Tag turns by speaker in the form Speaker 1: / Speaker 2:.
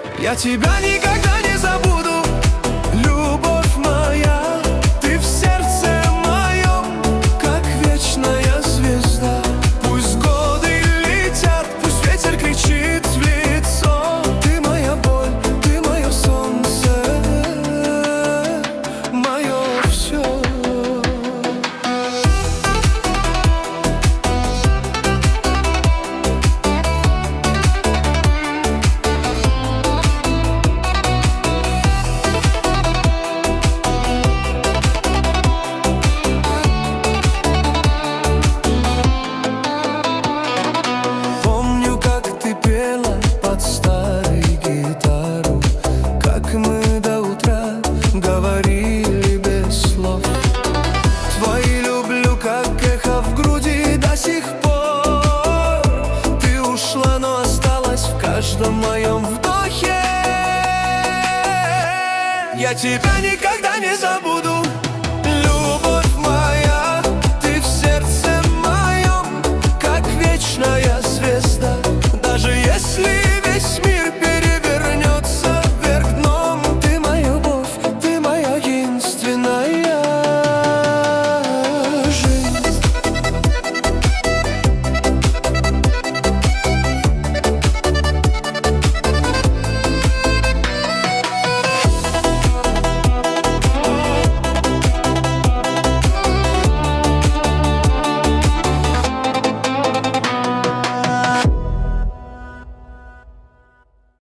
Speaker 1: Я тебя никогда не забуду, любовь моя. Ты в сердце моем, как вечная звезда. Пусть годы летят, пусть ветер кричит в лицо. Ты моя боль, ты мое солнце, мое все. Помню, как ты пела под старую гитару, как мы до утра говорили без слов. Твои люблю, как эхо в груди до сих пор. Ты ушла, но осталась в каждом моем вдохе. Я тебя никогда не забуду, любовь моя. Ты в сердце моем, как вечная